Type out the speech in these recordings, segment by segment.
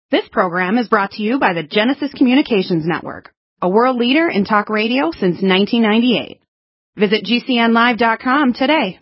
This program is brought to you by the Genesis Communications Network, a world leader in talk radio since 1998. Visit GCNlive.com today.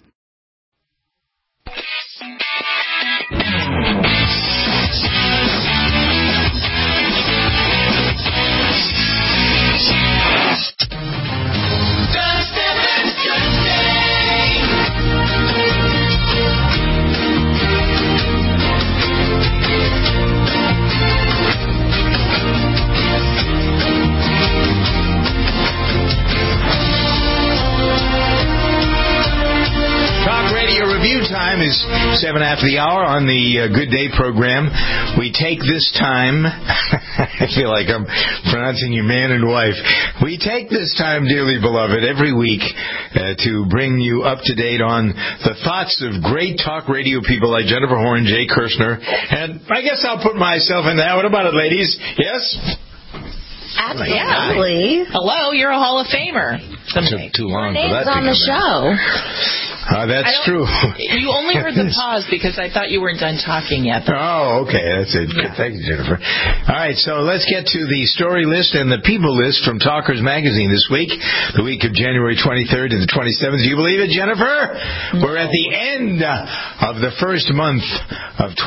Time is 7 after the hour on the Good Day program. We take this time, I feel like I'm pronouncing you man and wife. We take this time, dearly beloved, every week to bring you up to date on the thoughts of great talk radio people like Jennifer Horn, Jay Kirshner, and I guess I'll put myself in that. What about it, ladies? Yes? Absolutely. Hello, you're a Hall of Famer. Took too long for that to on the show. That's true. You only heard the pause because I thought you weren't done talking yet. Oh, okay. That's it. Yeah. Thank you, Jennifer. All right, so let's get to the story list and the people list from Talkers Magazine this week, the week of January 23rd to the 27th. Do you believe it, Jennifer? No. We're at the end of the first month of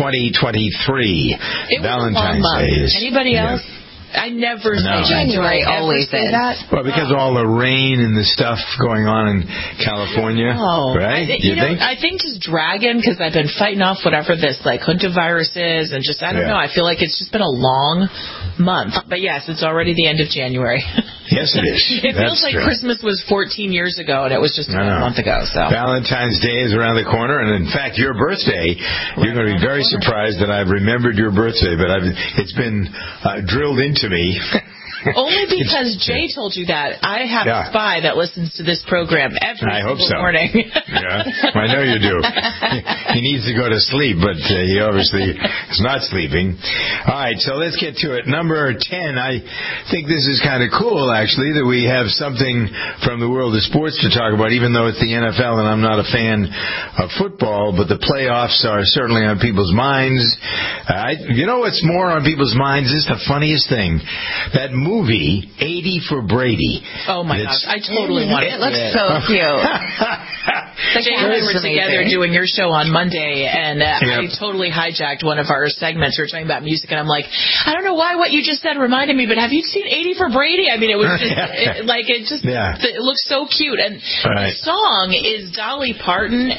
2023. Valentine's Day. Anybody else? I never say January. Always say that. Well, because of all the rain and the stuff going on in California, right? I think just dragging because I've been fighting off whatever this huntavirus is, and just I don't know. I feel like it's just been a long month. But yes, it's already the end of January. Yes, it is. It feels like Christmas was 14 years ago, and it was just a month ago. So Valentine's Day is around the corner, and in fact, your birthday. You're going to be very surprised that I've remembered your birthday, but it's been drilled into me. Only because Jay told you that. I have a spy that listens to this program every single morning. I know you do. He needs to go to sleep, but he obviously is not sleeping. All right, so let's get to it. Number 10, I think this is kind of cool, actually, that we have something from the world of sports to talk about, even though it's the NFL and I'm not a fan of football, but the playoffs are certainly on people's minds. You know what's more on people's minds? This is the funniest thing. That movie, 80 for Brady. Oh, my gosh. I totally want to see it. It looks so cute. Jay and I were together doing your show on Monday, and I totally hijacked one of our segments. We were talking about music, and I'm like, I don't know why what you just said reminded me, but have you seen 80 for Brady? I mean, it was just, it looks so cute. And the song is Dolly Parton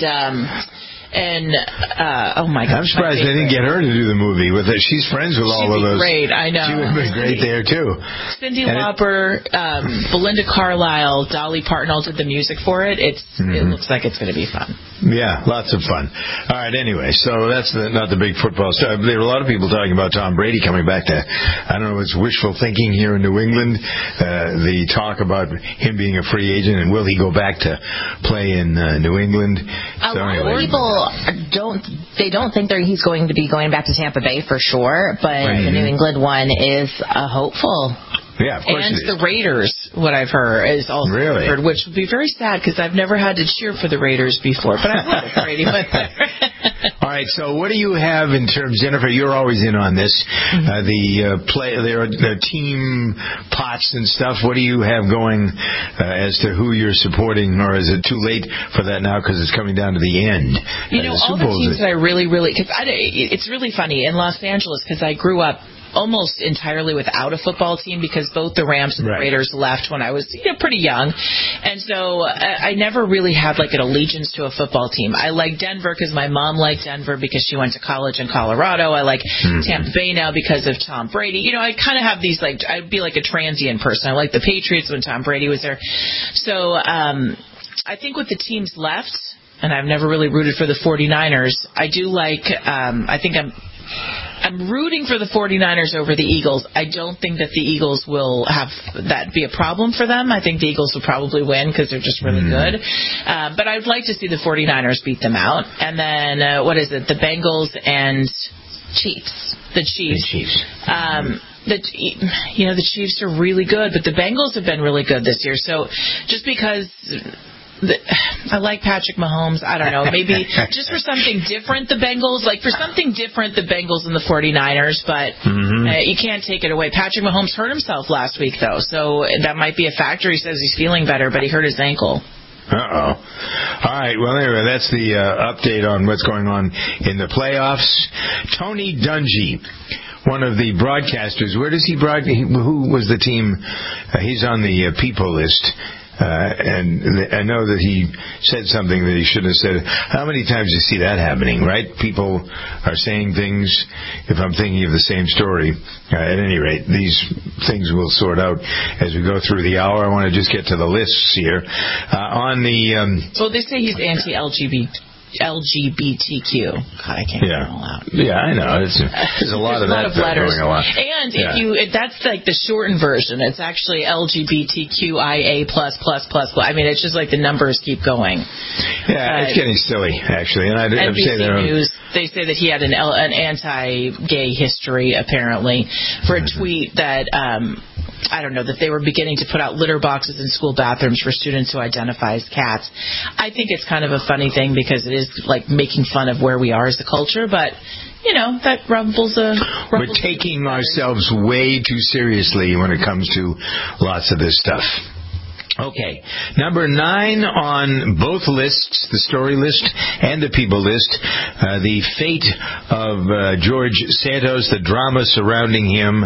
and oh my God! I'm surprised they didn't get her to do the movie with it. She's friends with all of those. Great, I know. She would have been great there too. Cyndi Lauper, Belinda Carlisle, Dolly Parton all did the music for it. It looks like it's going to be fun. Yeah, lots of fun. All right, anyway, so that's not the big football stuff. There were a lot of people talking about Tom Brady coming back to, I don't know, it's wishful thinking here in New England. The talk about him being a free agent and will he go back to play in New England. A lot of people don't think he's going to be going back to Tampa Bay for sure, but the New England one is hopeful. Yeah, of course. And the Raiders, what I've heard, is also heard, which would be very sad because I've never had to cheer for the Raiders before. But I love Brady. All right, so what do you have in terms, Jennifer? You're always in on this. The team pots and stuff. What do you have going as to who you're supporting, or is it too late for that now because it's coming down to the end? All the teams that I really, because it's really funny in Los Angeles because I grew up almost entirely without a football team because both the Rams and the Raiders left when I was pretty young. And so I never really had like an allegiance to a football team. I like Denver because my mom liked Denver because she went to college in Colorado. I like Tampa Bay now because of Tom Brady. I kind of have these I'd be like a transient person. I like the Patriots when Tom Brady was there. So I think with the teams left, and I've never really rooted for the 49ers, I do like, I think I'm rooting for the 49ers over the Eagles. I don't think that the Eagles will have that be a problem for them. I think the Eagles will probably win because they're just really good. But I'd like to see the 49ers beat them out. And then, the Bengals and Chiefs. The Chiefs. The Chiefs are really good, but the Bengals have been really good this year. So just because I like Patrick Mahomes. I don't know. Maybe just for something different, the Bengals. Like, for something different, the Bengals and the 49ers. But you can't take it away. Patrick Mahomes hurt himself last week, though. So that might be a factor. He says he's feeling better, but he hurt his ankle. Uh-oh. All right. Well, anyway, that's the update on what's going on in the playoffs. Tony Dungy, one of the broadcasters. Where does he broadcast? Who was the team? He's on the people list. And I know that he said something that he shouldn't have said. How many times do you see that happening, right? People are saying things, if I'm thinking of the same story. At any rate, these things will sort out as we go through the hour. I want to just get to the lists here. Well, they say he's LGBTQ. God, I can't get it all out. Yeah, I know. There's a lot of that letters going on. And if that's like the shortened version, it's actually LGBTQIA++++. I mean, it's just like the numbers keep going. Yeah, it's getting silly, actually. And NBC News, they say that he had an anti-gay history, apparently, for a tweet that I don't know, that they were beginning to put out litter boxes in school bathrooms for students who identify as cats. I think it's kind of a funny thing because it is like making fun of where we are as a culture, but you know, that rumbles we're taking ourselves way too seriously when it comes to lots of this stuff. Okay, number 9 on both lists, the story list and the people list, the fate of George Santos, the drama surrounding him.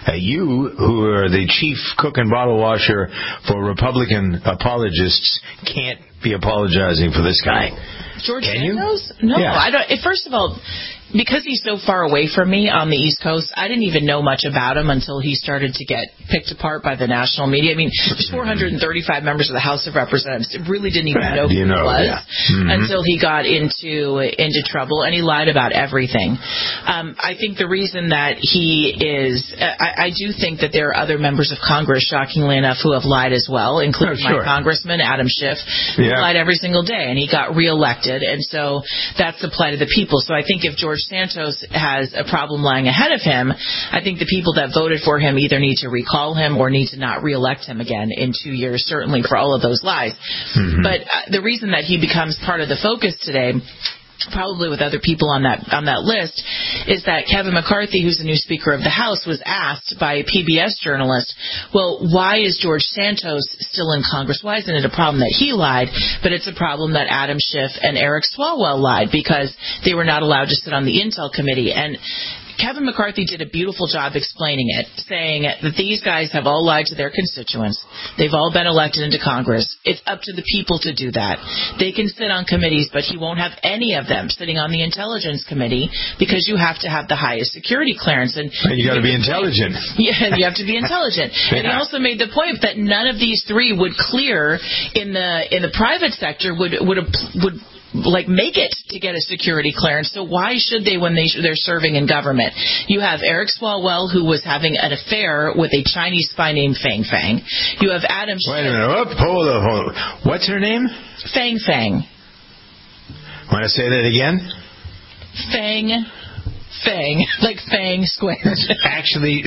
You, who are the chief cook and bottle washer for Republican apologists, can't be apologizing for this guy. George Santos? No, yeah. I don't. First of all, because he's so far away from me on the East Coast, I didn't even know much about him until he started to get picked apart by the national media. I mean, there's 435 members of the House of Representatives. It really didn't even know who he was until he got into trouble, and he lied about everything. I think the reason that he is, I do think that there are other members of Congress, shockingly enough, who have lied as well, including my congressman, Adam Schiff, who lied every single day, and he got reelected, and so that's the plight of the people. So I think if George Santos has a problem lying ahead of him, I think the people that voted for him either need to recall him or need to not reelect him again in 2 years, certainly for all of those lies. But the reason that he becomes part of the focus today, probably with other people on that list, is that Kevin McCarthy, who's the new Speaker of the House, was asked by a PBS journalist, well, why is George Santos still in Congress? Why isn't it a problem that he lied, but it's a problem that Adam Schiff and Eric Swalwell lied because they were not allowed to sit on the Intel Committee? And Kevin McCarthy did a beautiful job explaining it, saying that these guys have all lied to their constituents. They've all been elected into Congress. It's up to the people to do that. They can sit on committees, but he won't have any of them sitting on the Intelligence Committee because you have to have the highest security clearance. And you got to be intelligent. Yeah, you have to be intelligent. And he also made the point that none of these three would clear in the private sector would make it to get a security clearance. So why should they when they're serving in government? You have Eric Swalwell, who was having an affair with a Chinese spy named Fang Fang. You have Adam Schiff. Wait a minute. Hold on. What's her name? Fang Fang. Want to say that again? Fang, like Fang squared. Actually...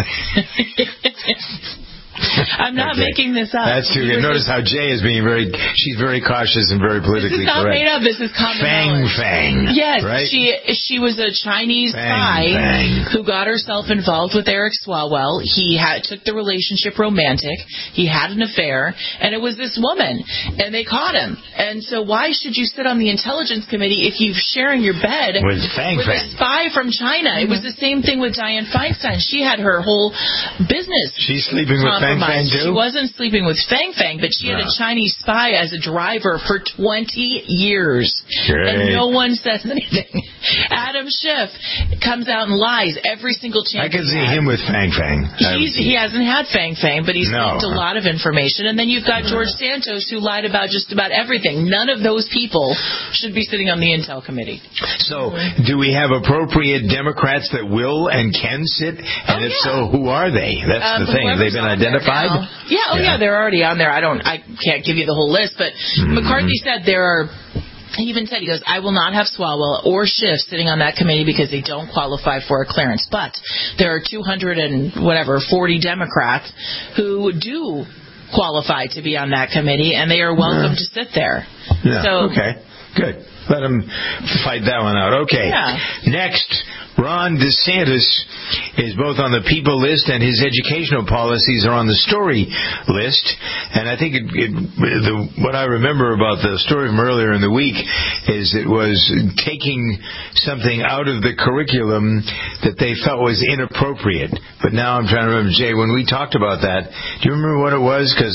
I'm not making this up. That's too good. Notice how Jay is being she's very cautious and very politically correct. This is not made up. This is common knowledge. Fang. Yes, right? she was a Chinese spy who got herself involved with Eric Swalwell. He took the relationship romantic. He had an affair, and it was this woman, and they caught him. And so why should you sit on the Intelligence Committee if you're sharing your bed with a spy from China? It was the same thing with Dianne Feinstein. She had her whole business. She's sleeping with Fang Fang too? She wasn't sleeping with Fang Fang, but she had a Chinese spy as a driver for 20 years. Great. And no one says anything. Adam Schiff comes out and lies every single chance. I can see him with Fang Fang. He hasn't had Fang Fang, but he's leaked a lot of information. And then you've got George Santos, who lied about just about everything. None of those people should be sitting on the Intel Committee. So, do we have appropriate Democrats that will and can sit? And if so, who are they? That's the thing. Have they been identified? Yeah, they're already on there. I can't give you the whole list, but McCarthy said there are. He even said, he goes, I will not have Swalwell or Schiff sitting on that committee because they don't qualify for a clearance. But there are 40 Democrats who do qualify to be on that committee, and they are welcome to sit there. Yeah. So, okay, good. Let them fight that one out. Okay. Yeah. Next, Ron DeSantis is both on the people list and his educational policies are on the story list. And I think what I remember about the story from earlier in the week is it was taking something out of the curriculum that they felt was inappropriate. But now I'm trying to remember, Jay, when we talked about that, do you remember what it was? Because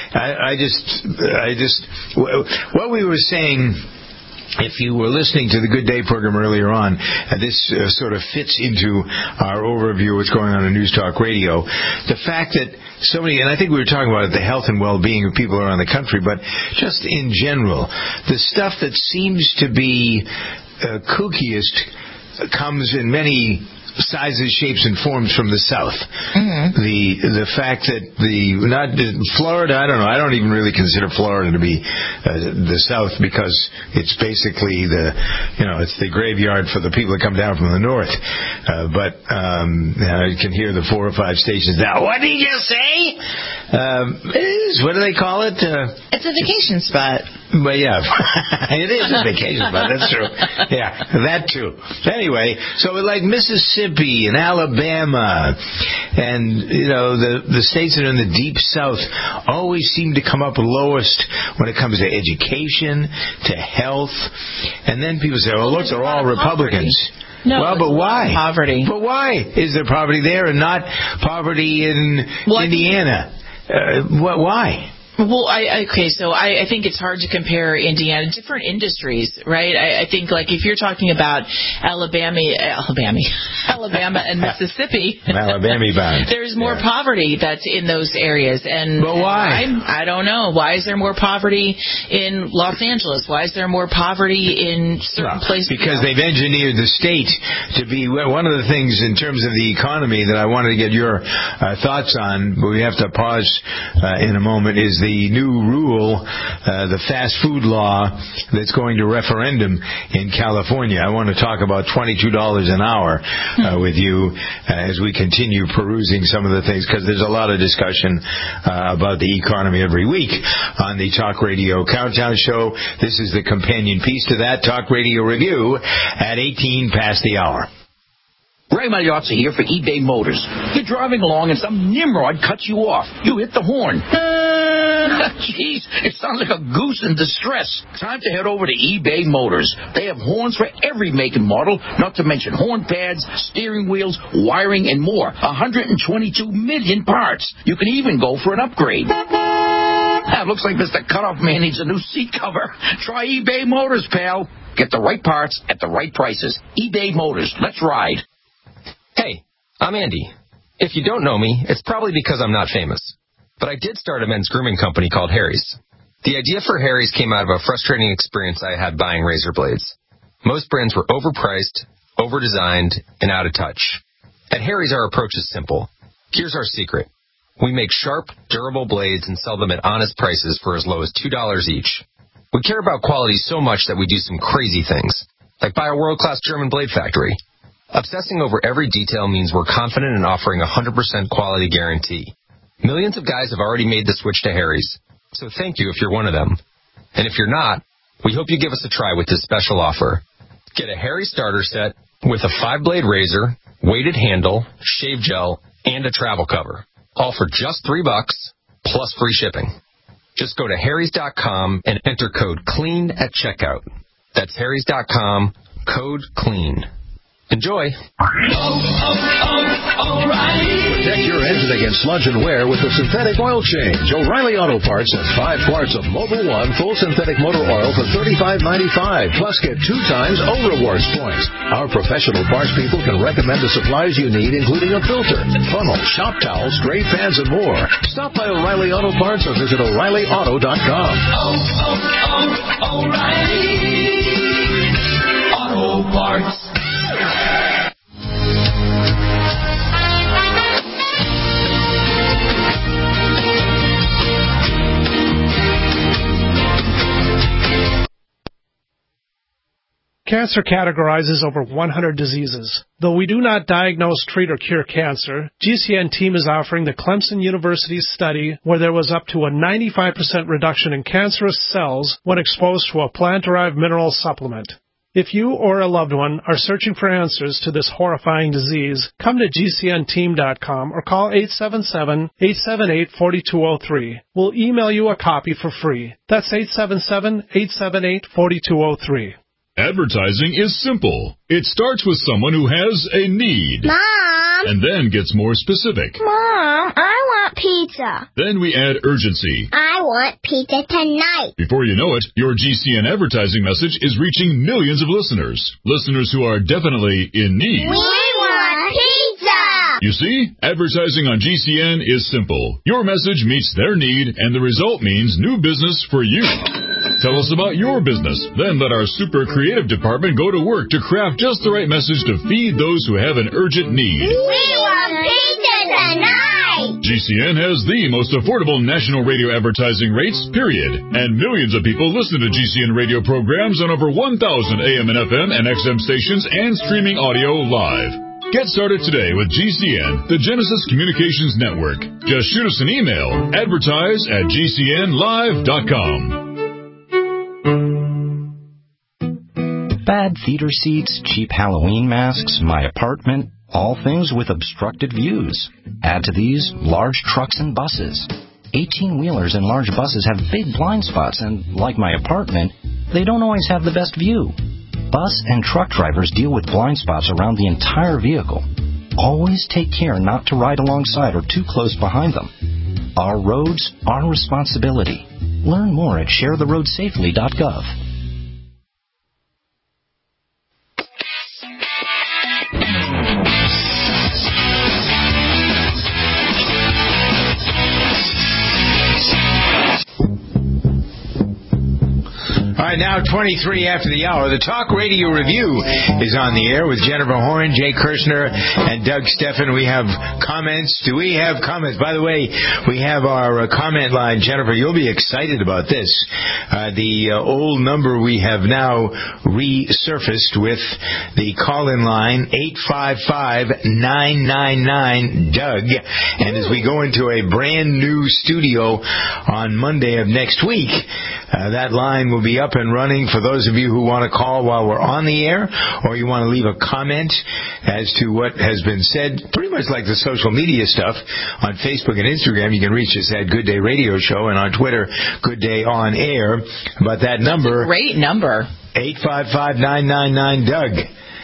what we were saying. If you were listening to the Good Day program earlier on, this sort of fits into our overview of what's going on in News Talk Radio. The fact that so many, and I think we were talking about the health and well-being of people around the country, but just in general, the stuff that seems to be kookiest comes in many sizes, shapes, and forms from the South. Mm-hmm. The fact that Florida, I don't know. I don't even really consider Florida to be the South because it's basically it's the graveyard for the people that come down from the North. But you can hear the 4 or 5 stations now. What did you say? What do they call it? It's a vacation spot. But yeah, it is a vacation spot. That's true. Yeah, that too. Anyway, so like Mississippi and Alabama and, the states that are in the deep South always seem to come up lowest when it comes to education, to health. And then people say, well, look, they're all Republicans. No, well, but why? Poverty. But why is there poverty there and not poverty in Indiana? Why? Well, I think it's hard to compare Indiana, different industries, right? I think, like, if you're talking about Alabama and Mississippi, there's more poverty that's in those areas. And but why? I don't know. Why is there more poverty in Los Angeles? Why is there more poverty in certain places? Because they've engineered the state to be one of the things in terms of the economy that I wanted to get your thoughts on, but we have to pause in a moment, is the new rule, the fast food law that's going to referendum in California. I want to talk about $22 an hour with you as we continue perusing some of the things, because there's a lot of discussion about the economy every week on the Talk Radio Countdown Show. This is the companion piece to that Talk Radio Review at 18 past the hour. Ray Magliozzi here for eBay Motors. You're driving along and some nimrod cuts you off. You hit the horn. Jeez, it sounds like a goose in distress. Time to head over to eBay Motors. They have horns for every make and model, not to mention horn pads, steering wheels, wiring, and more. 122 million parts. You can even go for an upgrade. Looks like Mr. Cutoff Man needs a new seat cover. Try eBay Motors, pal. Get the right parts at the right prices. eBay Motors. Let's ride. Hey, I'm Andy. If you don't know me, it's probably because I'm not famous. But I did start a men's grooming company called Harry's. The idea for Harry's came out of a frustrating experience I had buying razor blades. Most brands were overpriced, overdesigned, and out of touch. At Harry's, our approach is simple. Here's our secret. We make sharp, durable blades and sell them at honest prices for as low as $2 each. We care about quality so much that we do some crazy things, like buy a world-class German blade factory. Obsessing over every detail means we're confident in offering a 100% quality guarantee. Millions of guys have already made the switch to Harry's, so thank you if you're one of them. And if you're not, we hope you give us a try with this special offer. Get a Harry's starter set with a 5-blade razor, weighted handle, shave gel, and a travel cover. All for just $3 plus free shipping. Just go to harrys.com and enter code CLEAN at checkout. That's harrys.com, code CLEAN. Enjoy. Protect your engine against sludge and wear with the synthetic oil change. O'Reilly Auto Parts has 5 quarts of Mobil 1 full synthetic motor oil for $35.95. Plus, get 2 times O-Rewards points. Our professional parts people can recommend the supplies you need, including a filter, funnel, shop towels, spray pans, and more. Stop by O'Reilly Auto Parts or visit O'ReillyAuto.com. O'Reilly Auto Parts. Cancer categorizes over 100 diseases. Though we do not diagnose, treat, or cure cancer, GCN team is offering the Clemson University study where there was up to a 95% reduction in cancerous cells when exposed to a plant-derived mineral supplement. If you or a loved one are searching for answers to this horrifying disease, come to GCNteam.com or call 877-878-4203. We'll email you a copy for free. That's 877-878-4203. Advertising is simple. It starts with someone who has a need. Mom! And then gets more specific. Mom, I want pizza. Then we add urgency. I want pizza tonight. Before you know it, your GCN advertising message is reaching millions of listeners. Listeners who are definitely in need. We want pizza! You see, advertising on GCN is simple. Your message meets their need, and the result means new business for you. Tell us about your business. Then let our super creative department go to work to craft just the right message to feed those who have an urgent need. We want pizza tonight! GCN has the most affordable national radio advertising rates, period. And millions of people listen to GCN radio programs on over 1,000 AM and FM and XM stations and streaming audio live. Get started today with GCN, the Genesis Communications Network. Just shoot us an email, advertise@gcnlive.com. Bad theater seats, cheap Halloween masks, my apartment, all things with obstructed views. Add to these large trucks and buses. 18-wheelers and large buses have big blind spots, and like my apartment, they don't always have the best view. Bus and truck drivers deal with blind spots around the entire vehicle. Always take care not to ride alongside or too close behind them. Our roads, our responsibility. Learn more at sharetheroadsafely.gov. All right, now 23 after the hour. The Talk Radio Review is on the air with Jennifer Horn, Jay Kirshner, and Doug Steffen. We have comments. Do we have comments? By the way, we have our comment line. Jennifer, you'll be excited about this. The old number we have now resurfaced with the call-in line, 855-999-DOUG. And as we go into a brand new studio on Monday of next week, that line will be up and running for those of you who want to call while we're on the air, or you want to leave a comment as to what has been said, pretty much like the social media stuff on Facebook and Instagram. You can reach us at Good Day Radio Show, and on Twitter, Good Day On Air. But that number... That's a great number. 855-999-DOUG.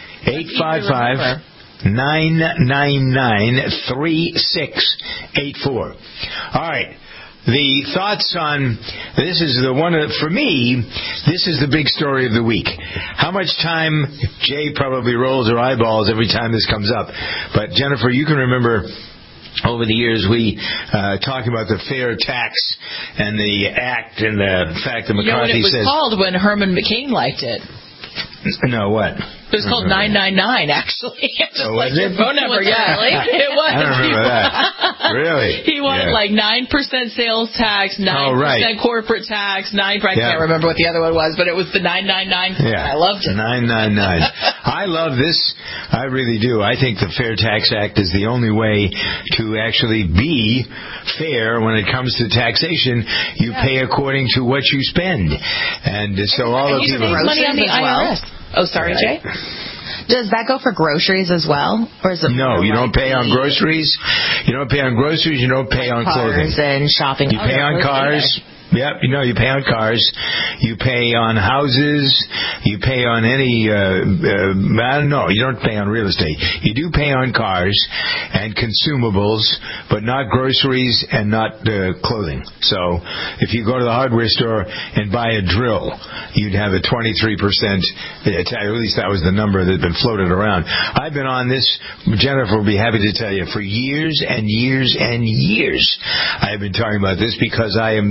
855-999-3684. All right. The thoughts on this is the one for me. This is the big story of the week. How much time Jay probably rolls her eyeballs every time this comes up, but Jennifer, you can remember over the years we talking about the fair tax and the act and the fact that McCarthy says. It was called when Herman McCain liked it. No, what? It was called 999, actually. Just oh, like was your it? phone number, yeah. It was. I don't remember that. Really? He wanted like 9% sales tax, 9% corporate tax, 9%. I can't remember what the other one was, but it was the 999. Yeah. I loved it. 999. I love this. I really do. I think the Fair Tax Act is the only way to actually be fair when it comes to taxation. You pay according to what you spend. And so all of people... money on the IRS. Oh, sorry, Jay? Does that go for groceries as well? Or is it no, you don't pay on groceries. You don't pay on groceries. You don't pay on clothing. Cars and shopping. You pay on cars. Yep, you pay on cars, you pay on houses, you pay on any, no, you don't pay on real estate. You do pay on cars and consumables, but not groceries and not clothing. So if you go to the hardware store and buy a drill, you'd have a 23%, at least that was the number that had been floated around. I've been on this, Jennifer will be happy to tell you, for years and years and years. I have been talking about this because I am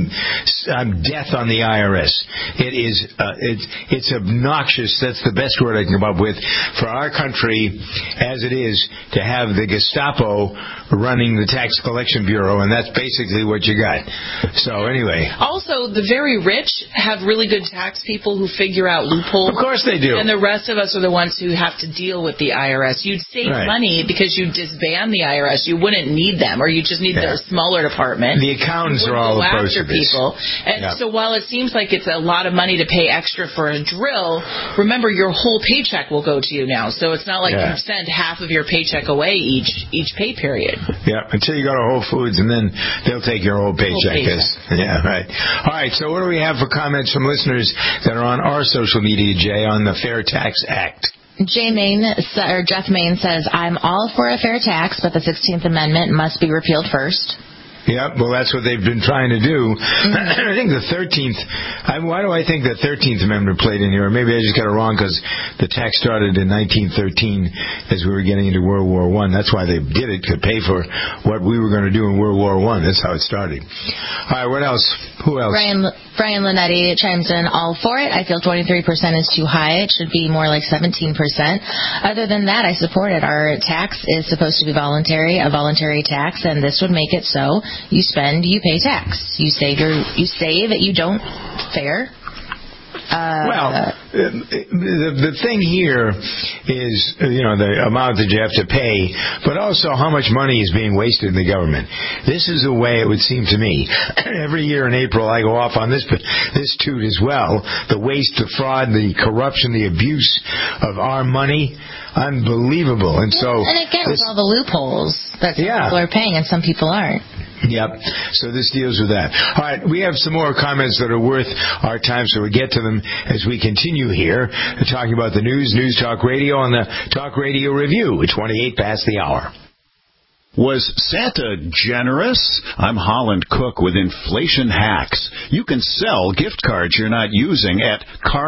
death on the IRS. It is it's obnoxious. That's the best word I can come up with for our country as it is to have the Gestapo running the Tax Collection Bureau, and that's basically what you got. So anyway. Also, the very rich have really good tax people who figure out loopholes. Of course they do. And the rest of us are the ones who have to deal with the IRS. You'd save money because you disband the IRS. You wouldn't need them, or you just need the smaller department. The accountants are all opposed to this. People. And so while it seems like it's a lot of money to pay extra for a drill, remember your whole paycheck will go to you now. So it's not like you send half of your paycheck away each pay period. Yeah, until you go to Whole Foods, and then they'll take your whole paycheck. Yeah, right. All right, so what do we have for comments from listeners that are on our social media, Jay, on the Fair Tax Act? Jeff Main says, I'm all for a fair tax, but the 16th Amendment must be repealed first. Yeah, well, that's what they've been trying to do. I think the 13th... why do I think the 13th Amendment played in here? Or maybe I just got it wrong because the tax started in 1913 as we were getting into World War I. That's why they did it, to pay for what we were going to do in World War I. That's how it started. All right, what else? Who else? Brian Linetti chimes in, all for it. I feel 23% is too high. It should be more like 17%. Other than that, I support it. Our tax is supposed to be voluntary, a voluntary tax, and this would make it so. You spend, you pay tax. You save, you don't fair. The thing here is, the amount that you have to pay, but also how much money is being wasted in the government. This is the way it would seem to me. Every year in April, I go off on this toot as well. The waste, the fraud, the corruption, the abuse of our money. Unbelievable. And again, with all the loopholes that some people are paying and some people aren't. Yep. So this deals with that. All right. We have some more comments that are worth our time, so we get to them as we continue here. Talking about the News Talk Radio on the Talk Radio Review. It's 28 past the hour. Was Santa generous? I'm Holland Cook with Inflation Hacks. You can sell gift cards you're not using at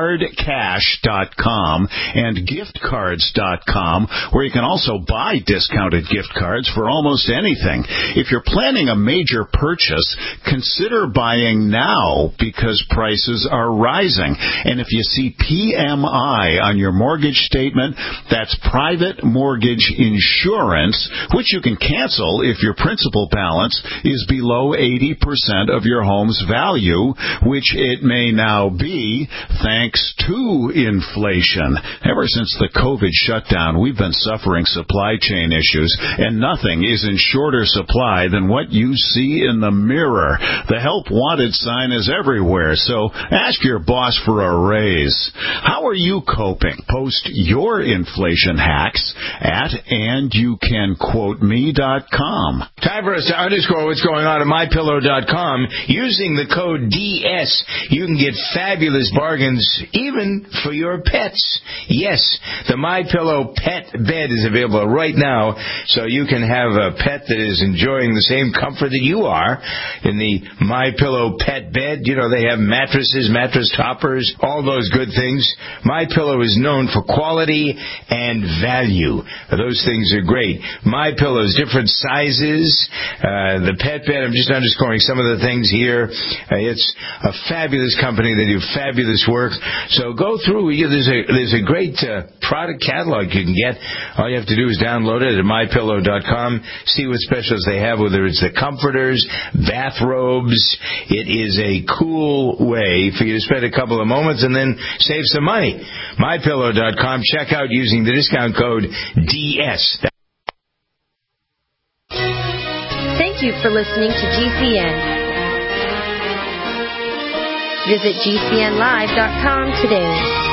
cardcash.com and giftcards.com, where you can also buy discounted gift cards for almost anything. If you're planning a major purchase, consider buying now because prices are rising. And if you see PMI on your mortgage statement, that's private mortgage insurance, which you can cancel if your principal balance is below 80% of your home's value, which it may now be thanks to inflation. Ever since the COVID shutdown, we've been suffering supply chain issues, and nothing is in shorter supply than what you see in the mirror. The help wanted sign is everywhere, so ask your boss for a raise. How are you coping? Post your inflation hacks at andyoucanquoteme.com. Time for us to underscore what's going on at MyPillow.com. Using the code DS, you can get fabulous bargains even for your pets. Yes, the MyPillow pet bed is available right now, so you can have a pet that is enjoying the same comfort that you are in the MyPillow pet bed. They have mattresses, mattress toppers, all those good things. MyPillow is known for quality and value. Those things are great. MyPillow is different sizes. The pet bed, I'm just underscoring some of the things here. It's a fabulous company. They do fabulous work. So go through. There's a great product catalog you can get. All you have to do is download it at MyPillow.com. See what specials they have, whether it's the comforters, bathrobes. It is a cool way for you to spend a couple of moments and then save some money. MyPillow.com. Check out using the discount code DS. Thank you for listening to GCN. Visit GCNlive.com today.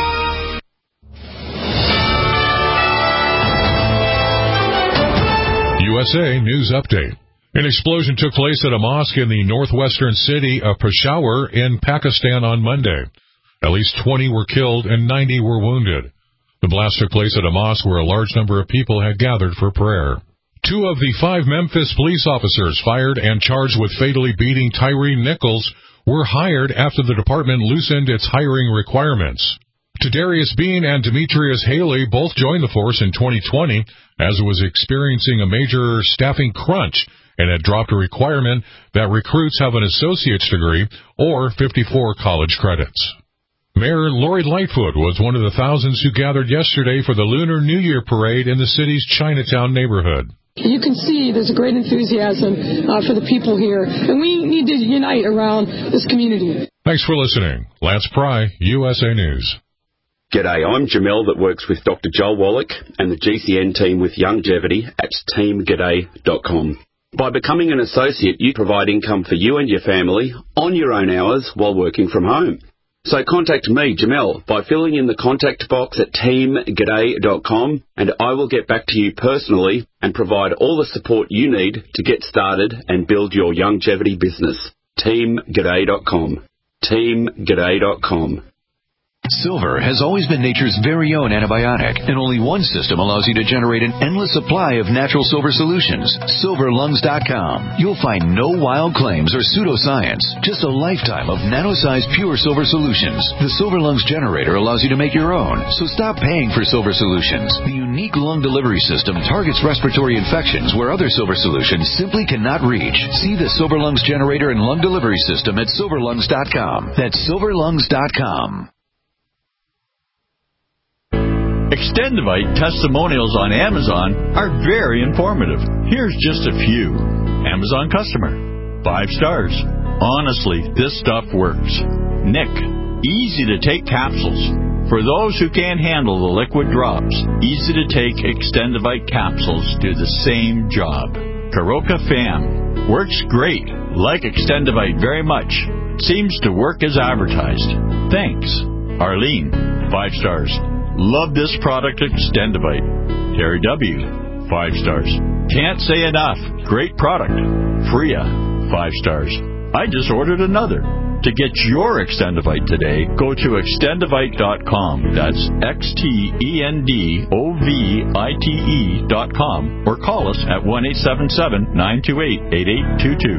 USA News Update. An explosion took place at a mosque in the northwestern city of Peshawar in Pakistan on Monday. At least 20 were killed and 90 were wounded. The blast took place at a mosque where a large number of people had gathered for prayer. 2 of the 5 Memphis police officers fired and charged with fatally beating Tyree Nichols were hired after the department loosened its hiring requirements. Tadarius Bean and Demetrius Haley both joined the force in 2020 as it was experiencing a major staffing crunch and it dropped a requirement that recruits have an associate's degree or 54 college credits. Mayor Lori Lightfoot was one of the thousands who gathered yesterday for the Lunar New Year parade in the city's Chinatown neighborhood. You can see there's a great enthusiasm for the people here, and we need to unite around this community. Thanks for listening. Lance Pry, USA News. G'day, I'm Jamel that works with Dr. Joel Wallach and the GCN team with Longevity at teamg'day.com. By becoming an associate, you provide income for you and your family on your own hours while working from home. So contact me, Jamel, by filling in the contact box at teamg'day.com, and I will get back to you personally and provide all the support you need to get started and build your longevity business. teamg'day.com. teamg'day.com. Silver has always been nature's very own antibiotic, and only one system allows you to generate an endless supply of natural silver solutions. SilverLungs.com. You'll find no wild claims or pseudoscience, just a lifetime of nano-sized pure silver solutions. The Silver Lungs generator allows you to make your own, so stop paying for silver solutions. The unique lung delivery system targets respiratory infections where other silver solutions simply cannot reach. See the Silver Lungs generator and lung delivery system at SilverLungs.com. That's SilverLungs.com. Extendivite testimonials on Amazon are very informative. Here's just a few. Amazon customer. 5 stars. Honestly, this stuff works. Nick. Easy to take capsules. For those who can't handle the liquid drops, easy to take Extendivite capsules do the same job. Karoka Fam. Works great. Like Extendivite very much. Seems to work as advertised. Thanks. Arlene. 5 stars. Love this product, Extendivite. Terry W. 5 stars. Can't say enough. Great product. Freya. 5 stars. I just ordered another. To get your Extendivite today, go to Extendivite.com. That's XTENDOVITE.com, or call us at 1-877-928-8822.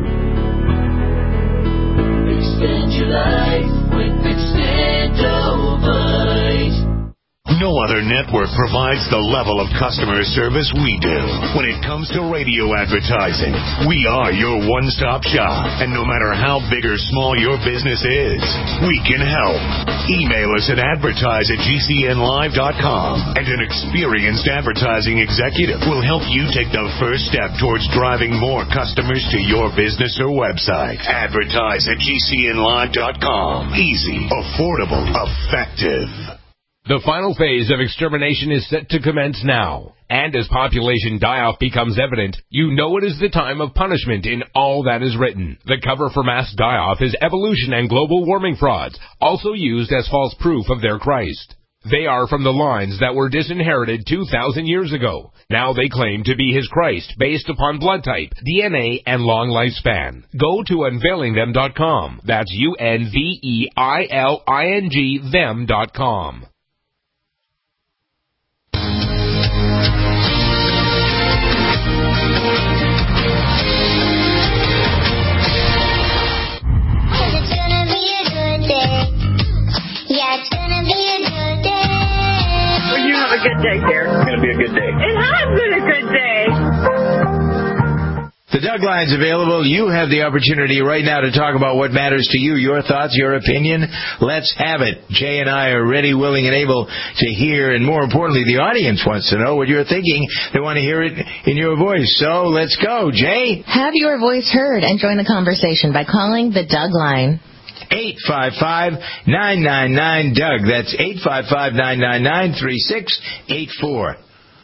Extend your life with Extendovite. No other network provides the level of customer service we do. When it comes to radio advertising, we are your one-stop shop. And no matter how big or small your business is, we can help. Email us at advertise@gcnlive.com, and an experienced advertising executive will help you take the first step towards driving more customers to your business or website. Advertise@gcnlive.com. Easy, affordable, effective. The final phase of extermination is set to commence now. And as population die-off becomes evident, you know it is the time of punishment in all that is written. The cover for mass die-off is evolution and global warming frauds, also used as false proof of their Christ. They are from the lines that were disinherited 2,000 years ago. Now they claim to be his Christ based upon blood type, DNA, and long lifespan. Go to unveilingthem.com. That's UNVEILING them.com. A good day here. It's going to be a good day. It has been a good day. The Doug Line's available. You have the opportunity right now to talk about what matters to you, your thoughts, your opinion. Let's have it. Jay and I are ready, willing, and able to hear, and more importantly, the audience wants to know what you're thinking. They want to hear it in your voice. So let's go. Jay? Have your voice heard and join the conversation by calling the Doug Line. 855-999-DOUG. That's 855-999-3684.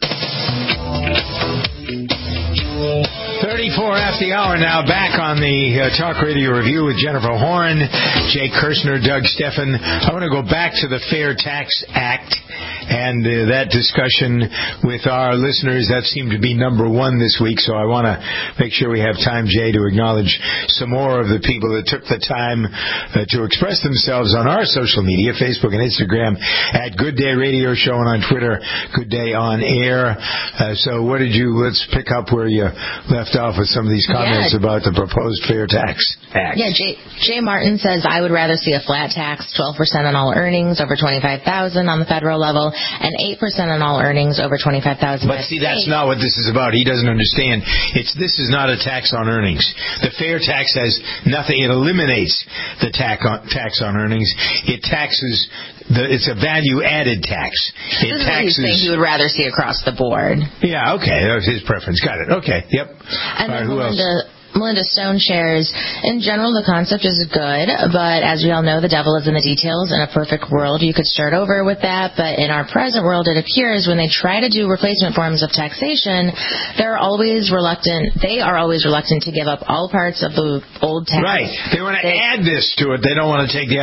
34 after the hour now, back on the Talk Radio Review with Jennifer Horn, Jay Kirshner, Doug Steffen. I want to go back to the Fair Tax Act and that discussion with our listeners. That seemed to be number one this week, so I want to make sure we have time, Jay, to acknowledge some more of the people that took the time to express themselves on our social media, Facebook and Instagram, at Good Day Radio Show, and on Twitter, Good Day On Air. So what did you, let's pick up where you left off with some of these comments about the proposed Fair Tax Act. Yeah, Jay Martin says, I would rather see a flat tax, 12% on all earnings over $25,000 on the federal level. and 8% on all earnings over $25,000. But see, that's not what this is about. He doesn't understand. This is not a tax on earnings. The fair tax has nothing. It eliminates the tax on earnings. It taxes. It's a value-added tax. This is what he's saying he would rather see across the board. Yeah. Okay. That was his preference. Got it. Okay. Yep. And then who else? Melinda Stone shares, in general, the concept is good, but as we all know, the devil is in the details. In a perfect world, you could start over with that, but in our present world, it appears when they try to do replacement forms of taxation, they are always reluctant to give up all parts of the old tax. Right. They want to add this to it. They don't want to take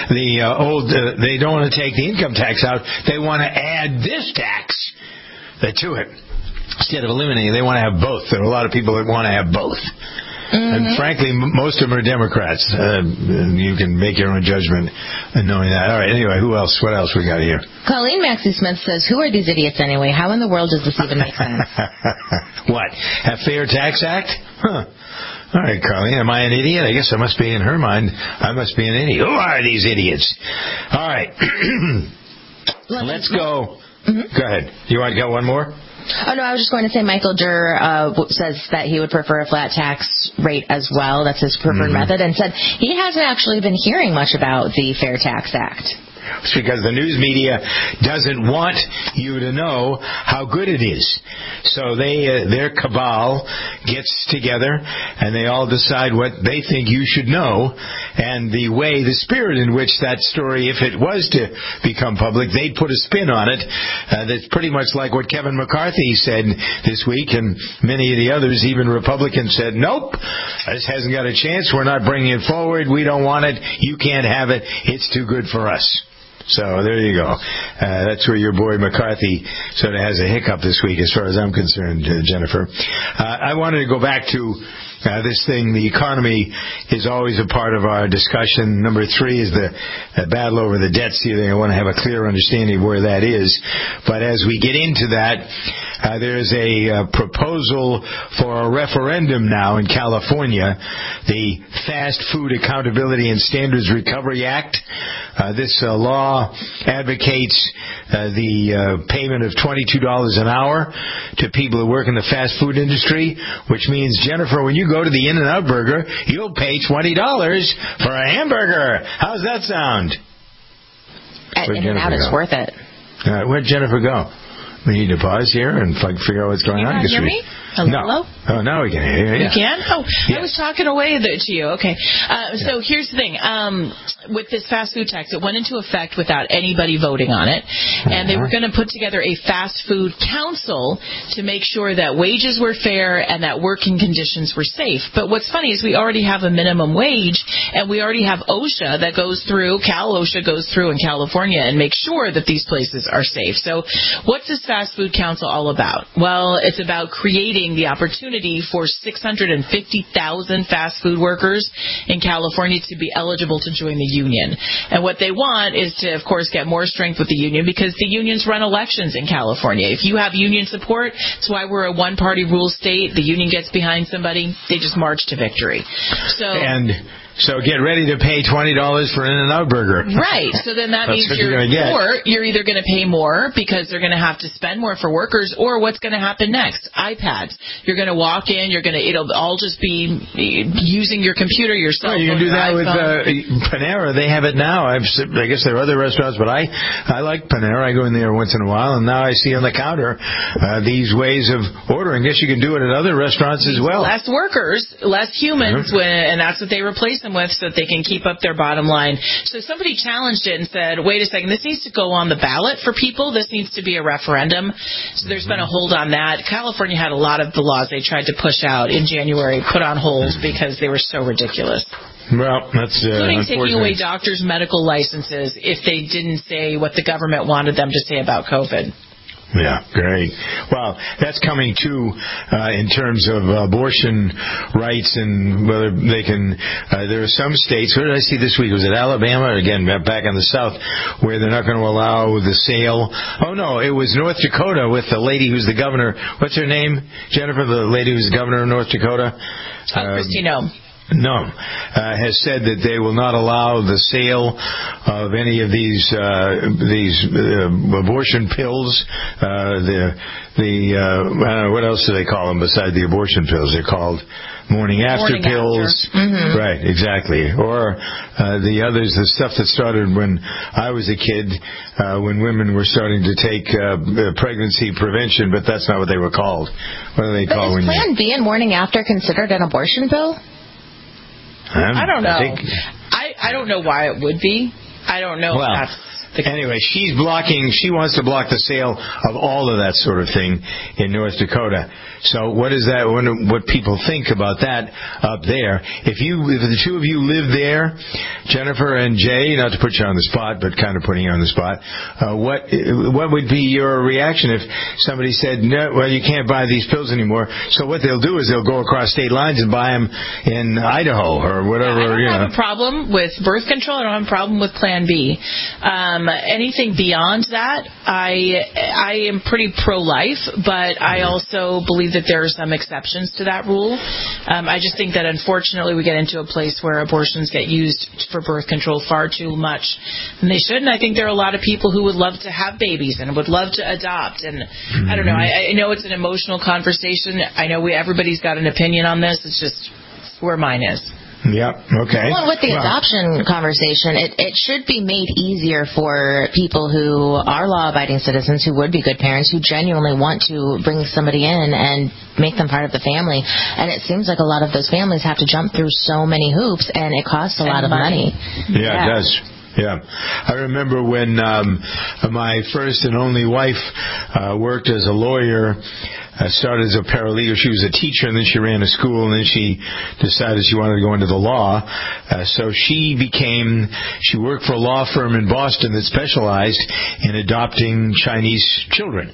they don't want to take the income tax out. They want to add this tax to it. Instead of eliminating, they want to have both. There are a lot of people that want to have both. And frankly, most of them are Democrats. You can make your own judgment in knowing that. All right, anyway, who else? What else we got here? Colleen Maxie Smith says, who are these idiots anyway? How in the world does this even make sense? What? A fair tax act? Huh. All right, Carlene, am I an idiot? I guess I must be in her mind. I must be an idiot. Who are these idiots? All right. Let's go. Go ahead. You want to go one more? Oh, no, I was just going to say Michael Durr says that he would prefer a flat tax rate as well. That's his preferred method, and said he hasn't actually been hearing much about the Fair Tax Act. It's because the news media doesn't want you to know how good it is. So their cabal gets together and they all decide what they think you should know. And the spirit in which that story, if it was to become public, they'd put a spin on it. That's pretty much like what Kevin McCarthy said this week, and many of the others, even Republicans, said, nope, this hasn't got a chance. We're not bringing it forward. We don't want it. You can't have it. It's too good for us. So there you go. That's where your boy McCarthy sort of has a hiccup this week as far as I'm concerned, Jennifer. I wanted to go back to this thing. The economy is always a part of our discussion. Number 3 is the battle over the debt ceiling. I want to have a clear understanding of where that is. But as we get into that, there's a proposal for a referendum now in California, the Fast Food Accountability and Standards Recovery Act. This law advocates the payment of $22 an hour to people who work in the fast food industry, which means, Jennifer, when you go to the In-N-Out Burger, you'll pay $20 for a hamburger. How's that sound? At In-N-Out, it's worth it. Where'd Jennifer go? We need to pause here and figure out what's going on. Can you not hear me? Hello? No. Oh, now we can hear you. You can? Oh, yes. I was talking away to you. Okay. So here's the thing. With this fast food tax, it went into effect without anybody voting on it. And they were going to put together a fast food council to make sure that wages were fair and that working conditions were safe. But what's funny is we already have a minimum wage, and we already have OSHA that goes through, Cal OSHA goes through in California and makes sure that these places are safe. So what's this fast food council all about? Well, it's about creating the opportunity for 650,000 fast food workers in California to be eligible to join the union. And what they want is to, of course, get more strength with the union, because the unions run elections in California. If you have union support, that's why we're a one-party rule state. The union gets behind somebody, they just march to victory. So get ready to pay $20 for an In-N-Out Burger. Right. So then that means you're either going to pay more because they're going to have to spend more for workers, or what's going to happen next? iPads. You're going to walk in, it'll all just be using your computer, your cell phone. You can do that with Panera. They have it now. I guess there are other restaurants, but I like Panera. I go in there once in a while, and now I see on the counter these ways of ordering. I guess you can do it at other restaurants as well. Less workers, less humans, and that's what they replace them with, so that they can keep up their bottom line. So somebody challenged it and said, wait a second, this needs to go on the ballot for people. This needs to be a referendum. So there's been a hold on that. California had a lot of the laws they tried to push out in January put on hold because they were so ridiculous. Well, that's including taking away doctors' medical licenses if they didn't say what the government wanted them to say about COVID. Yeah, great. Well, that's coming too in terms of abortion rights and whether they can. There are some states. Where did I see this week? Was it Alabama? Again, back in the South, where they're not going to allow the sale. Oh no, it was North Dakota with the lady who's the governor. What's her name? Jennifer, the lady who's the governor of North Dakota. Kristi Noem. has said that they will not allow the sale of any of these abortion pills. What else do they call them besides the abortion pills? They're called morning after pills. Mm-hmm. Right, exactly. Or the others, the stuff that started when I was a kid, when women were starting to take pregnancy prevention, but that's not what they were called. What are they called? Is Plan B and morning after considered an abortion pill? I don't know. I don't know why it would be. I don't know if that's... Anyway, she wants to block the sale of all of that sort of thing in North Dakota. So what is that? What people think about that up there? If the two of you live there, Jennifer and Jay, not to put you on the spot, but kind of putting you on the spot, what would be your reaction if somebody said, no, well, you can't buy these pills anymore? So what they'll do is they'll go across state lines and buy them in Idaho or whatever. I don't have a problem with birth control. I don't have a problem with Plan B. Anything beyond that, I am pretty pro-life, but I also believe that there are some exceptions to that rule. I just think that unfortunately we get into a place where abortions get used for birth control far too much, and they shouldn't. I think there are a lot of people who would love to have babies and would love to adopt, and I don't know. I know it's an emotional conversation. I know everybody's got an opinion on this. It's just where mine is. Yep. Okay. Well, with the adoption conversation, it should be made easier for people who are law-abiding citizens, who would be good parents, who genuinely want to bring somebody in and make them part of the family. And it seems like a lot of those families have to jump through so many hoops, and it costs a lot of money. Yeah, it does. Yeah. I remember when my first and only wife worked as a lawyer. Started as a paralegal. She was a teacher, and then she ran a school, and then she decided she wanted to go into the law. So she worked for a law firm in Boston that specialized in adopting Chinese children.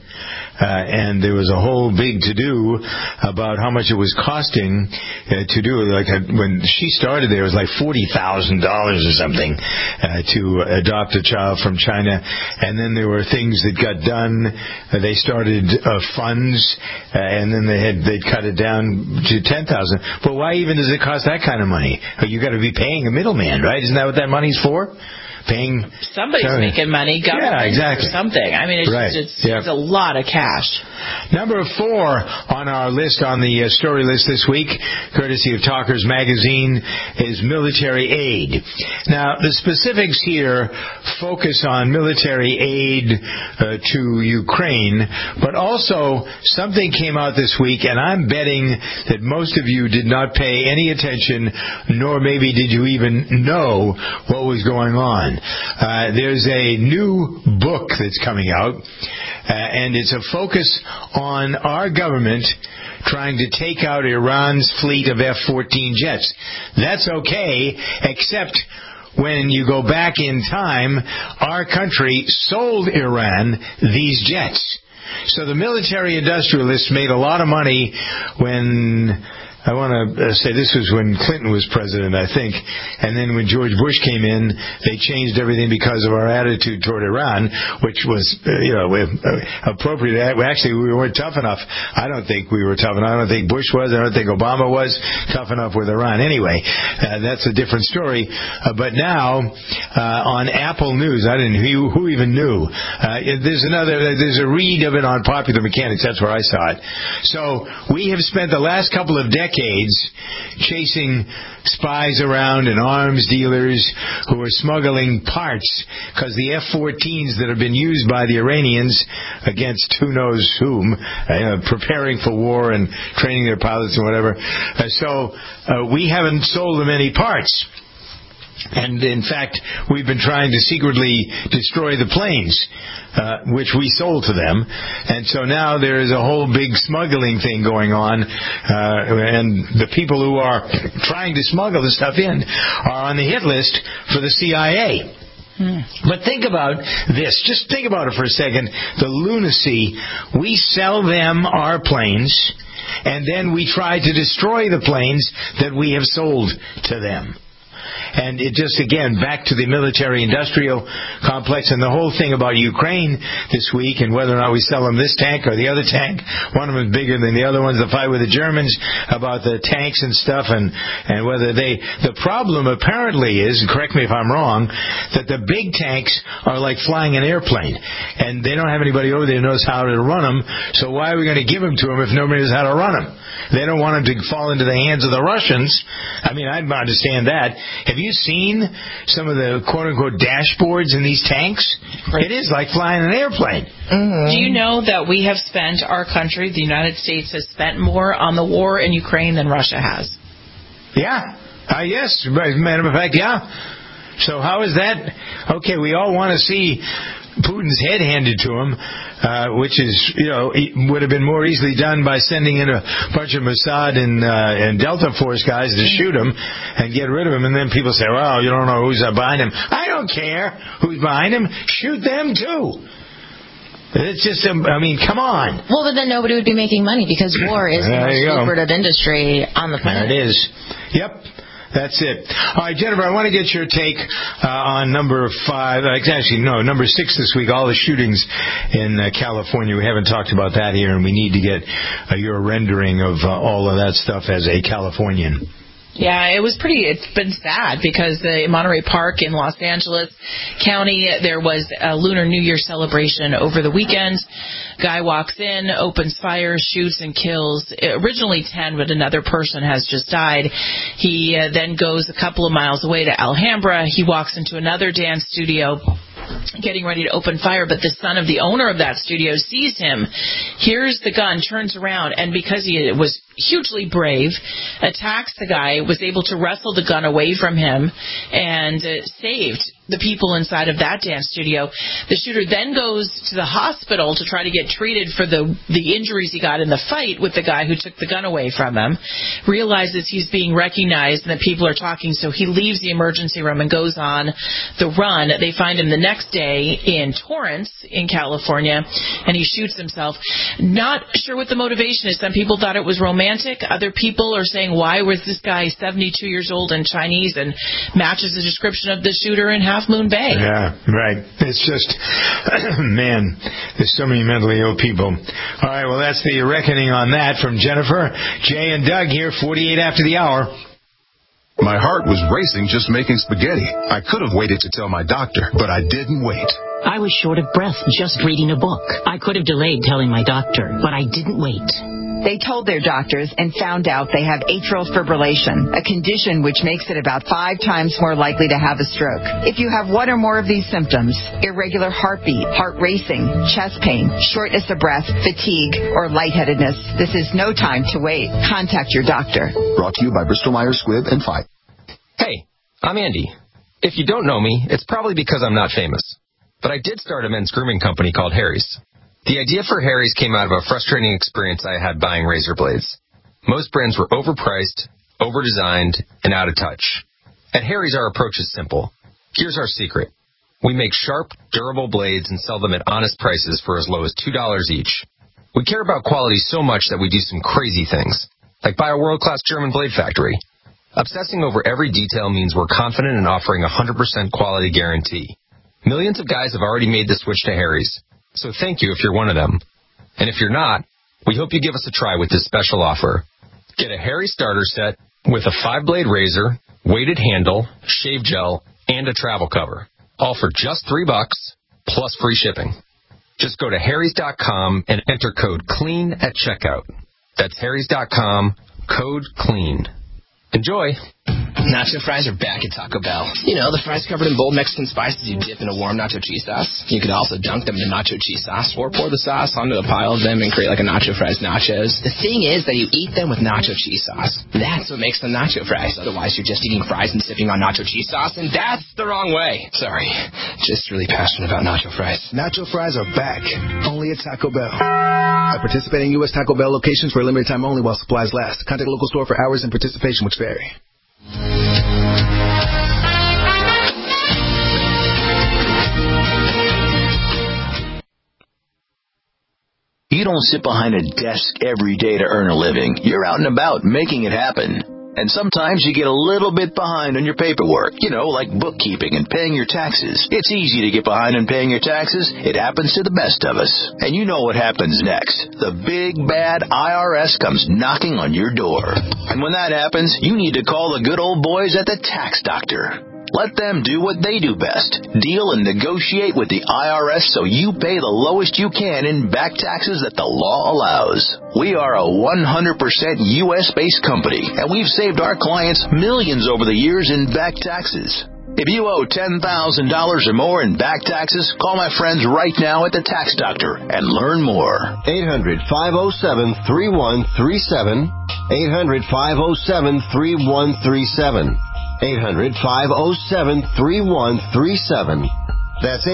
And there was a whole big to-do about how much it was costing to do it. Like when she started there, it was like $40,000 or something to adopt a child from China. And then there were things that got done. They started funds, and then they'd cut it down to $10,000. But why even does it cost that kind of money? You got to be paying a middleman, right? Isn't that what that money's for? Somebody's making money, government, exactly. or something. I mean, it's a lot of cash. Number 4 on our list, on the story list this week, courtesy of Talkers Magazine, is military aid. Now, the specifics here focus on military aid to Ukraine, but also something came out this week, and I'm betting that most of you did not pay any attention, nor maybe did you even know what was going on. There's a new book that's coming out, and it's a focus on our government trying to take out Iran's fleet of F-14 jets. That's okay, except when you go back in time, our country sold Iran these jets. So the military industrialists made a lot of money when... I want to say this was when Clinton was president, I think. And then when George Bush came in, they changed everything because of our attitude toward Iran, which was, appropriate. Actually, we weren't tough enough. I don't think we were tough enough. I don't think Bush was. I don't think Obama was tough enough with Iran. Anyway, that's a different story. But now, on Apple News, who even knew? There's a read of it on Popular Mechanics. That's where I saw it. So we have spent the last couple of decades chasing spies around and arms dealers who are smuggling parts, because the F-14s that have been used by the Iranians against who knows whom, preparing for war and training their pilots and whatever. So we haven't sold them any parts. And, in fact, we've been trying to secretly destroy the planes, which we sold to them. And so now there is a whole big smuggling thing going on. And the people who are trying to smuggle the stuff in are on the hit list for the CIA. But think about this. Just think about it for a second. The lunacy. We sell them our planes, and then we try to destroy the planes that we have sold to them. And it just, again, back to the military-industrial complex and the whole thing about Ukraine this week and whether or not we sell them this tank or the other tank. One of them is bigger than the other ones. The fight with the Germans about the tanks and stuff and whether they... The problem apparently is, and correct me if I'm wrong, that the big tanks are like flying an airplane. And they don't have anybody over there who knows how to run them. So why are we going to give them to them if nobody knows how to run them? They don't want them to fall into the hands of the Russians. I mean, I understand that. Have you seen some of the quote-unquote dashboards in these tanks? It is like flying an airplane. Mm-hmm. Do you know that we have spent, our country, the United States, has spent more on the war in Ukraine than Russia has? Yeah. Yes. As a matter of fact, yeah. So how is that? Okay, we all want to see Putin's head handed to him, which is, would have been more easily done by sending in a bunch of Mossad and Delta Force guys to shoot him and get rid of him. And then people say, well, you don't know who's behind him. I don't care who's behind him. Shoot them, too. It's just, I mean, come on. Well, but then nobody would be making money because war is the most lucrative industry on the planet. It is. Yep. That's it. All right, Jennifer, I want to get your take on number 5. Actually, no, number 6 this week, all the shootings in California. We haven't talked about that here, and we need to get your rendering of all of that stuff as a Californian. Yeah, it's been sad because in Monterey Park in Los Angeles County, there was a Lunar New Year celebration over the weekend. Guy walks in, opens fire, shoots, and kills originally 10, but another person has just died. He then goes a couple of miles away to Alhambra. He walks into another dance studio, getting ready to open fire, but the son of the owner of that studio sees him, hears the gun, turns around, and because he was hugely brave, attacks the guy, was able to wrestle the gun away from him, and saved the people inside of that dance studio. The shooter then goes to the hospital to try to get treated for the injuries he got in the fight with the guy who took the gun away from him, realizes he's being recognized and that people are talking, so he leaves the emergency room and goes on the run. They find him the next day in Torrance in California, and he shoots himself. Not sure what the motivation is. Some people thought it was romantic. Other people are saying, why was this guy 72 years old and Chinese and matches the description of the shooter in Half Moon Bay? Yeah, right. It's just, man, there's so many mentally ill people. All right, well, that's the reckoning on that from Jennifer. Jay and Doug here, 48 after the hour. My heart was racing just making spaghetti. I could have waited to tell my doctor, but I didn't wait. I was short of breath just reading a book. I could have delayed telling my doctor, but I didn't wait. They told their doctors and found out they have atrial fibrillation, a condition which makes it about 5 times more likely to have a stroke. If you have one or more of these symptoms, irregular heartbeat, heart racing, chest pain, shortness of breath, fatigue, or lightheadedness, this is no time to wait. Contact your doctor. Brought to you by Bristol-Myers Squibb and Fight. Hey, I'm Andy. If you don't know me, it's probably because I'm not famous. But I did start a men's grooming company called Harry's. The idea for Harry's came out of a frustrating experience I had buying razor blades. Most brands were overpriced, overdesigned, and out of touch. At Harry's, our approach is simple. Here's our secret. We make sharp, durable blades and sell them at honest prices for as low as $2 each. We care about quality so much that we do some crazy things, like buy a world-class German blade factory. Obsessing over every detail means we're confident in offering a 100% quality guarantee. Millions of guys have already made the switch to Harry's. So thank you if you're one of them. And if you're not, we hope you give us a try with this special offer. Get a Harry starter set with a 5-blade razor, weighted handle, shave gel, and a travel cover. All for just $3 plus free shipping. Just go to harrys.com and enter code CLEAN at checkout. That's harrys.com, code CLEAN. Enjoy. Nacho fries are back at Taco Bell. You know, the fries covered in bold Mexican spices you dip in a warm nacho cheese sauce. You could also dunk them in nacho cheese sauce or pour the sauce onto a pile of them and create like a nacho fries nachos. The thing is that you eat them with nacho cheese sauce. That's what makes them nacho fries. Otherwise, you're just eating fries and sipping on nacho cheese sauce, and that's the wrong way. Sorry. Just really passionate about nacho fries. Nacho fries are back. Only at Taco Bell. At participating U.S. Taco Bell locations for a limited time only while supplies last. Contact local store for hours and participation which vary. You don't sit behind a desk every day to earn a living. You're out and about making it happen. And sometimes you get a little bit behind on your paperwork, like bookkeeping and paying your taxes. It's easy to get behind on paying your taxes. It happens to the best of us. And you know what happens next. The big, bad IRS comes knocking on your door. And when that happens, you need to call the good old boys at the Tax Doctor. Let them do what they do best. Deal and negotiate with the IRS so you pay the lowest you can in back taxes that the law allows. We are a 100% U.S.-based company, and we've saved our clients millions over the years in back taxes. If you owe $10,000 or more in back taxes, call my friends right now at the Tax Doctor and learn more. 800-507-3137. 800-507-3137. 800-507-3137. That's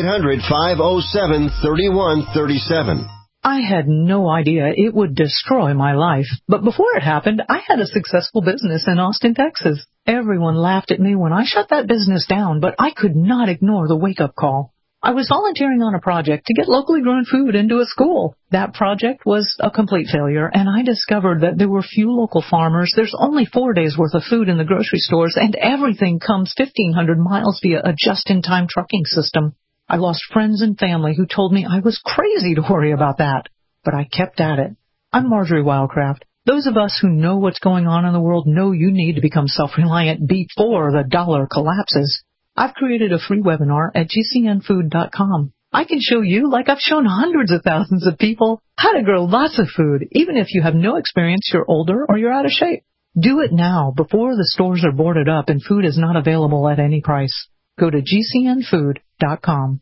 800-507-3137. I had no idea it would destroy my life. But before it happened, I had a successful business in Austin, Texas. Everyone laughed at me when I shut that business down, but I could not ignore the wake-up call. I was volunteering on a project to get locally grown food into a school. That project was a complete failure, and I discovered that there were few local farmers. There's only 4 days' worth of food in the grocery stores, and everything comes 1,500 miles via a just-in-time trucking system. I lost friends and family who told me I was crazy to worry about that. But I kept at it. I'm Marjorie Wildcraft. Those of us who know what's going on in the world know you need to become self-reliant before the dollar collapses. I've created a free webinar at gcnfood.com. I can show you, like I've shown hundreds of thousands of people, how to grow lots of food, even if you have no experience, you're older, or you're out of shape. Do it now, before the stores are boarded up and food is not available at any price. Go to gcnfood.com.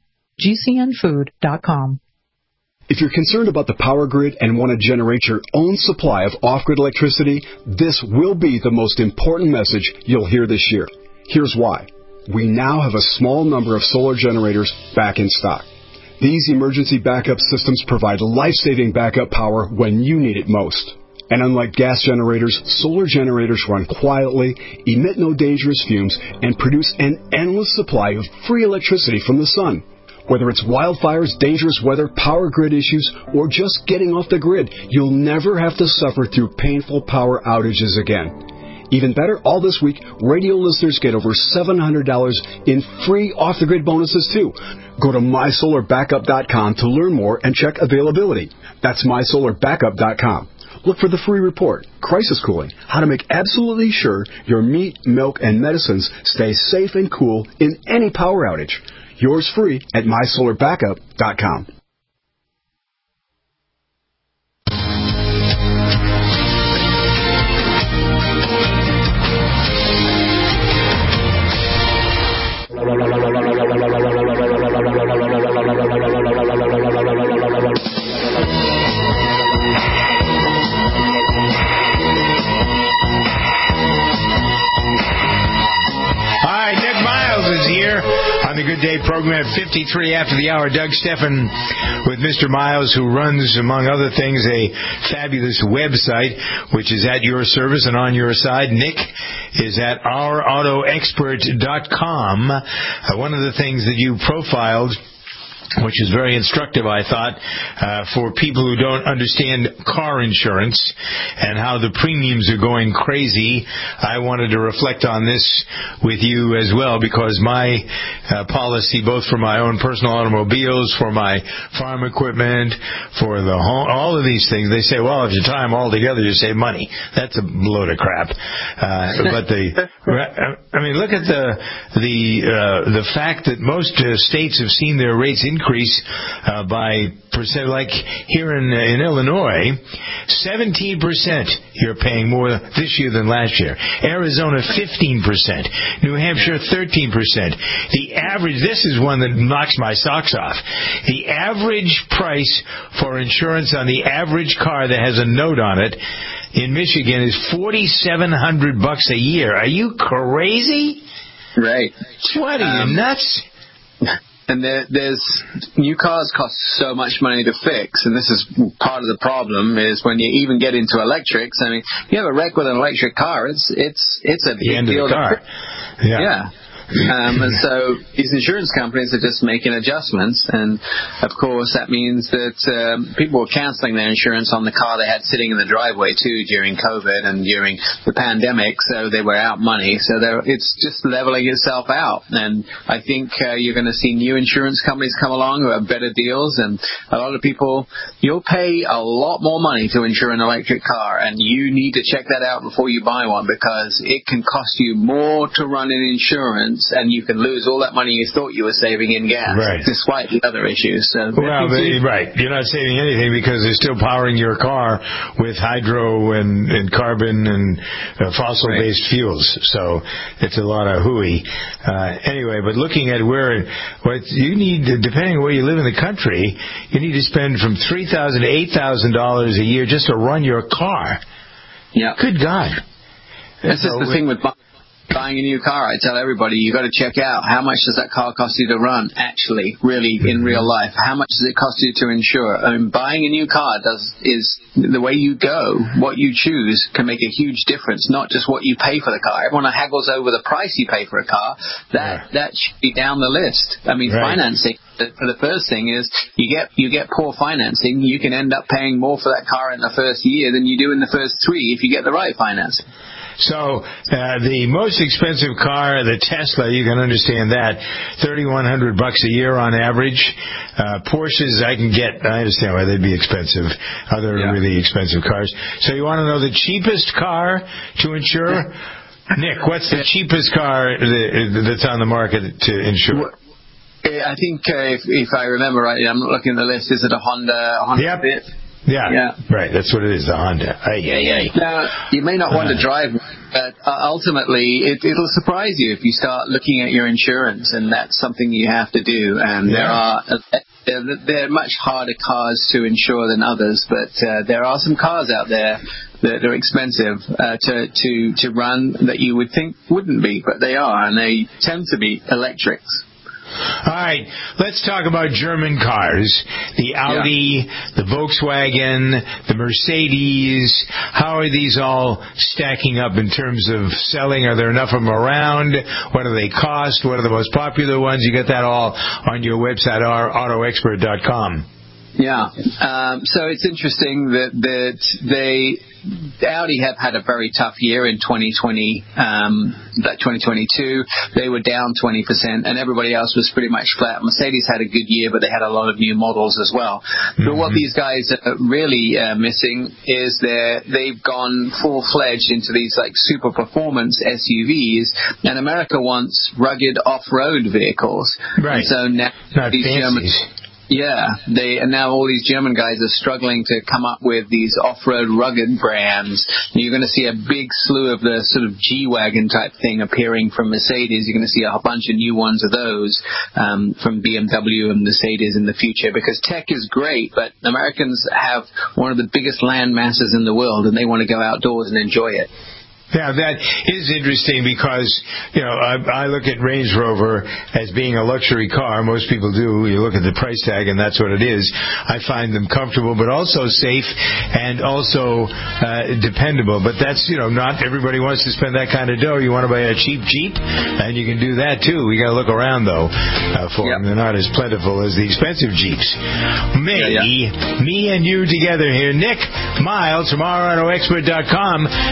gcnfood.com. If you're concerned about the power grid and want to generate your own supply of off-grid electricity, this will be the most important message you'll hear this year. Here's why. We now have a small number of solar generators back in stock. These emergency backup systems provide life-saving backup power when you need it most. And unlike gas generators, solar generators run quietly, emit no dangerous fumes, and produce an endless supply of free electricity from the sun. Whether it's wildfires, dangerous weather, power grid issues, or just getting off the grid, you'll never have to suffer through painful power outages again. Even better, all this week, radio listeners get over $700 in free off-the-grid bonuses, too. Go to mysolarbackup.com to learn more and check availability. That's mysolarbackup.com. Look for the free report, Crisis Cooling, how to make absolutely sure your meat, milk, and medicines stay safe and cool in any power outage. Yours free at mysolarbackup.com. Hi, Nick Miles is here on the Good Day program, 53 after the hour. Doug Steffen with Mr. Miles, who runs, among other things, a fabulous website, which is at your service and on your side. Nick is at ourautoexpert.com. One of the things that you profiled, which is very instructive, I thought, for people who don't understand car insurance and how the premiums are going crazy. I wanted to reflect on this with you as well, because my policy, both for my own personal automobiles, for my farm equipment, for the home, all of these things, they say, well, if you tie them all together, you save money. That's a load of crap. But look at the fact that most states have seen their rates increase by percent. Like here in Illinois, 17% you're paying more this year than last year. Arizona, 15%. New Hampshire, 13%. The average, this is one that knocks my socks off. The average price for insurance on the average car that has a note on it in Michigan is $4,700 a year. Are you crazy? Right. What, are you nuts? And there's new cars cost so much money to fix, and this is part of the problem. Is when you even get into electrics. I mean, you have a wreck with an electric car, it's a big deal. Yeah. And so these insurance companies are just making adjustments, and of course that means that people were canceling their insurance on the car they had sitting in the driveway too during COVID and during the pandemic, so they were out money. So it's just leveling itself out, and I think you're going to see new insurance companies come along who have better deals, and a lot of people, you'll pay a lot more money to insure an electric car, and you need to check that out before you buy one, because it can cost you more to run an insurance, and you can lose all that money you thought you were saving in gas, despite the other issues. So right. You're not saving anything because they're still powering your car with hydro and carbon and fossil-based fuels. So it's a lot of hooey. Anyway, but looking at what you need, depending on where you live in the country, you need to spend from $3,000 to $8,000 a year just to run your car. Yeah. Good God. This is the thing with buying a new car. I tell everybody, you got to check out how much does that car cost you to run, actually, really, in real life. How much does it cost you to insure? I mean, buying a new car is the way you go, what you choose can make a huge difference, not just what you pay for the car. Everyone haggles over the price you pay for a car. That should be down the list. I mean, financing, for the first thing is you get poor financing. You can end up paying more for that car in the first year than you do in the first 3 if you get the right financing. So the most expensive car, the Tesla, you can understand that, $3,100 a year on average. Porsches, I understand why they'd be expensive. Other really expensive cars. So you want to know the cheapest car to insure? Nick, what's the cheapest car that's on the market to insure? I think if I remember right, I'm looking at the list. Is it a Honda Fit? Yeah, right. That's what it is, the Honda. Now, you may not want to drive, but ultimately it'll surprise you if you start looking at your insurance, and that's something you have to do. And they're much harder cars to insure than others, but there are some cars out there that are expensive to run that you would think wouldn't be, but they are, and they tend to be electrics. All right, let's talk about German cars. The Audi, the Volkswagen, the Mercedes. How are these all stacking up in terms of selling? Are there enough of them around? What do they cost? What are the most popular ones? You get that all on your website, autoexpert.com. Yeah. So it's interesting that Audi have had a very tough year in 2020, 2022. They were down 20%, and everybody else was pretty much flat. Mercedes had a good year, but they had a lot of new models as well. But what these guys are really missing is they've gone full-fledged into these like super performance SUVs, and America wants rugged off-road vehicles. Right. And so now these Germans. Yeah, and now all these German guys are struggling to come up with these off-road rugged brands. You're going to see a big slew of the sort of G-Wagon type thing appearing from Mercedes. You're going to see a bunch of new ones of those from BMW and Mercedes in the future, because tech is great, but Americans have one of the biggest land masses in the world, and they want to go outdoors and enjoy it. Yeah, that is interesting because, I look at Range Rover as being a luxury car. Most people do. You look at the price tag, and that's what it is. I find them comfortable, but also safe and also dependable. But that's, not everybody wants to spend that kind of dough. You want to buy a cheap Jeep, and you can do that, too. We got to look around, though, for them. They're not as plentiful as the expensive Jeeps. Me and you together here. Nick Miles from RAutoExpert.com.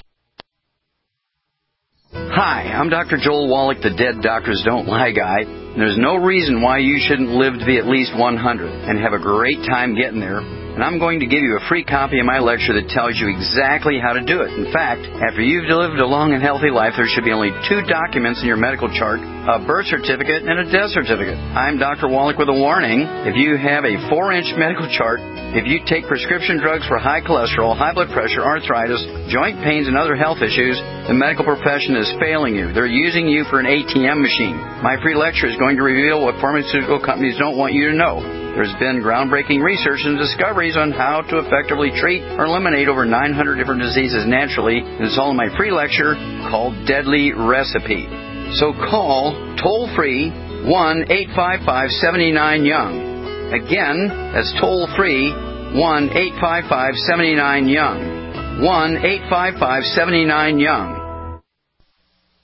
Hi, I'm Dr. Joel Wallach, the Dead Doctors Don't Lie guy. And there's no reason why you shouldn't live to be at least 100 and have a great time getting there. And I'm going to give you a free copy of my lecture that tells you exactly how to do it. In fact, after you've lived a long and healthy life, there should be only 2 documents in your medical chart, a birth certificate and a death certificate. I'm Dr. Wallach with a warning. If you have a 4-inch medical chart, if you take prescription drugs for high cholesterol, high blood pressure, arthritis, joint pains, and other health issues, the medical profession is failing you. They're using you for an ATM machine. My free lecture is going to reveal what pharmaceutical companies don't want you to know. There's been groundbreaking research and discoveries on how to effectively treat or eliminate over 900 different diseases naturally, and it's all in my free lecture called Deadly Recipe. So call toll-free 1-855-79-YOUNG. Again, that's toll-free 1-855-79-YOUNG. 1-855-79-YOUNG.